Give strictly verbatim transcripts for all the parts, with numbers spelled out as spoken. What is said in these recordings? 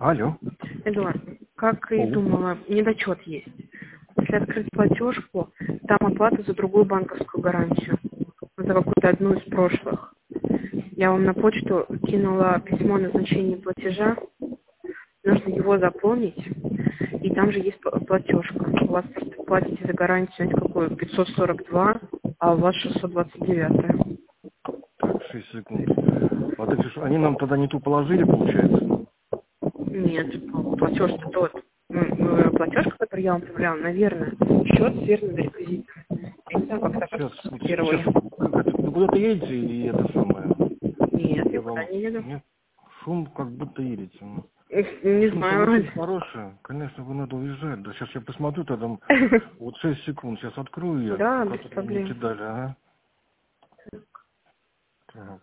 Алло. Эдуард, как и О. думала, недочет есть. Если открыть платежку, там оплата за другую банковскую гарантию. За какую-то одну из прошлых. Я вам на почту кинула письмо о назначении платежа. Нужно его заполнить. И там же есть платежка. У вас просто платите за гарантию, знаете, какую? пятьсот сорок два, а у вас шестьсот двадцать девять. Так, шесть секунд. А так что, они нам тогда не ту положили, получается? Нет, платеж-то тот. Ну, платежка, которую я вам отправляла, наверное, счет с верными реквизитами. Я не знаю, как так Сейчас, отскопировали. сейчас, как это, вы куда-то едете или это самое? Нет, Я никуда вам, не еду. нет, шум как будто едете. Ну. Не Машина-то очень знаю. хорошая, конечно, вы надо уезжать. Да, сейчас я посмотрю, тогда вот шесть секунд, сейчас открою я, Да, без которые мне проблем. кидали, ага. Так,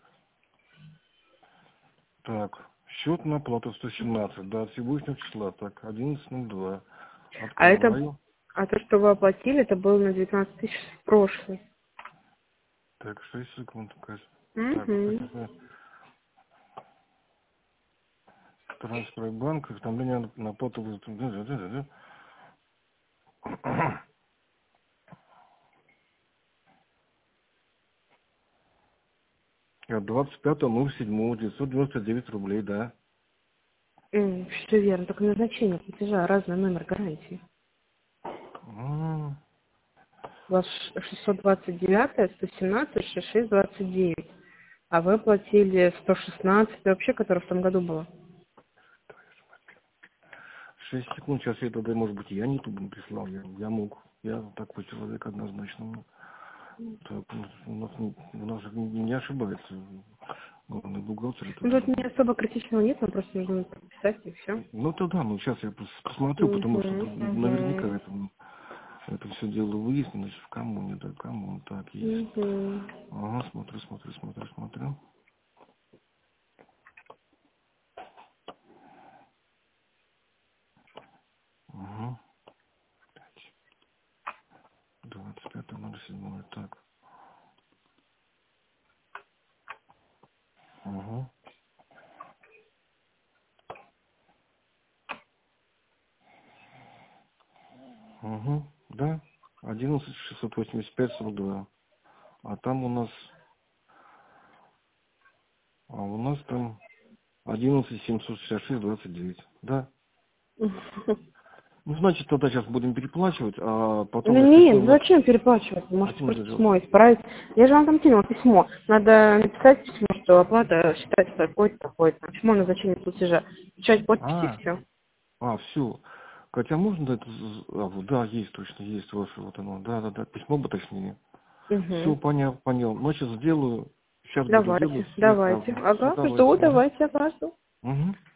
так, счет на плату сто семнадцать, да, от сегодняшнего числа, так, одиннадцать ноль два. А это, Открываю. а то, что вы оплатили, это было на девятнадцать тысяч в прошлый. Так, шесть секунд, Кать. Так, вот Угу. это трансфер банк, уведомление на на плату. двадцать пятого ноль седьмого девятьсот девяносто девять рублей, да. Все верно, только назначение платежа, разный номер гарантии. М, У вас шестьсот двадцать девять, сто семнадцать, шестьдесят шесть, двадцать девять. А вы оплатили сто шестнадцать, вообще, которое в том году было. шесть секунд, сейчас я тогда, может быть, я не туда прислал, я, я мог. Я такой человек однозначно. Так, у нас, не- у нас же не, не ошибается. Главный бухгалтер это Ну, тут же. не особо критичного нет, нам просто нужно подписать и все. Ну тогда, ну сейчас я пос- посмотрю, Угу, потому что наверняка угу, это, ну, это все дело выяснилось в коммуне, да, коммун, так есть. угу. Ага, смотрю, смотрю, смотрю, смотрю. Угу. двадцать пятое ноль седьмое, так. Угу. Угу. Да. одиннадцать шестьсот восемьдесят пять сорок два. А там у нас, а у нас там одиннадцать семьсот шестьдесят шесть двадцать девять. Да. Ну, значит, тогда сейчас будем переплачивать, а потом, Ну если что, нет, у нас... зачем переплачивать? Вы А можете чем просто зажил? письмо исправить. Я же вам там кинула письмо. Надо написать письмо, что оплата считается такой-то, такой-то. Письмо на назначение платежа. Печать, подписи и А, все. а, все. Хотя можно это... з- А, вот, да, есть точно, есть ваше вот оно. Да, да, да, письмо бы точнее. Все, Угу. понял, понял. Ну, сейчас сделаю. Сейчас буду делать. Давайте, Все, давайте. все, Ага, жду, давайте. Угу. давайте, я вас жду. Угу.